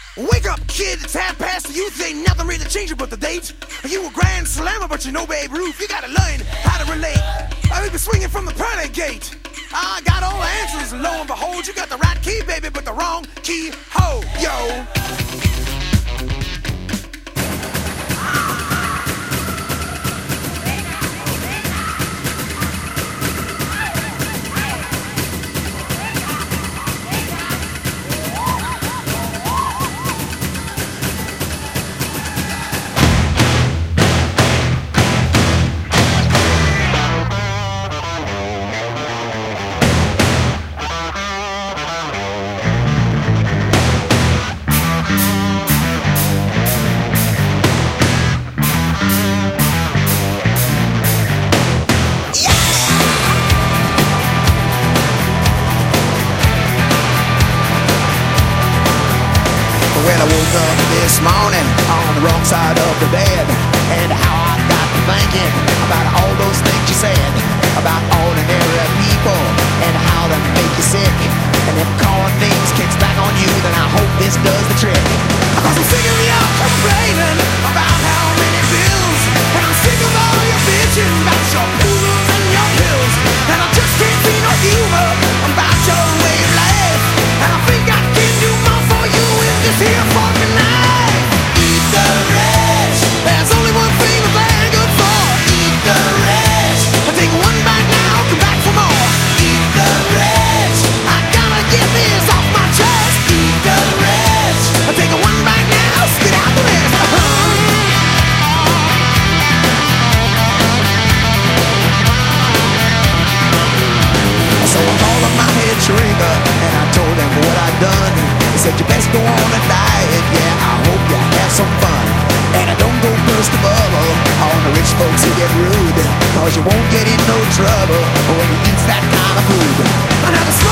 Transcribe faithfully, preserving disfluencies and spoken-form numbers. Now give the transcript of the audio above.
Wake up, kid, it's half past the youth. Ain't nothing really changing but the date. You a grand slammer, but you know Babe Ruth. You gotta learn how to relate. I've been swinging from the pearly gate. I got all the answers, and lo and behold, you got the right key, baby, but the wrong key. Ho, yo. When I woke up this morning on the wrong side of the bed, and how I got to thinking about all those things you said about ordinary people and how they make you sick. And if calling names kicks back on you, then I hope this does the trick. Cause I'm sick of y'all complaining about how many bills, and I'm sick of all your bitching about your poodles and your pills, and I just can't see no humor about your way of life. And I think I can do more for you in this here fucking life. Eat the rich. There's only one thing that they're good for. Eat the rich. I take one bite now, come back for more. Eat the rich. I gotta get this off my chest. Eat the rich. I take one bite now, spit out the rest. So I called up my head shrinker and I told him what I'd done. He said you best go on and diet, yeah, I hope you have some fun. And I don't go burst the bubble on the rich folks who get rude, cause you won't get in no trouble when you eat that kind of food. Another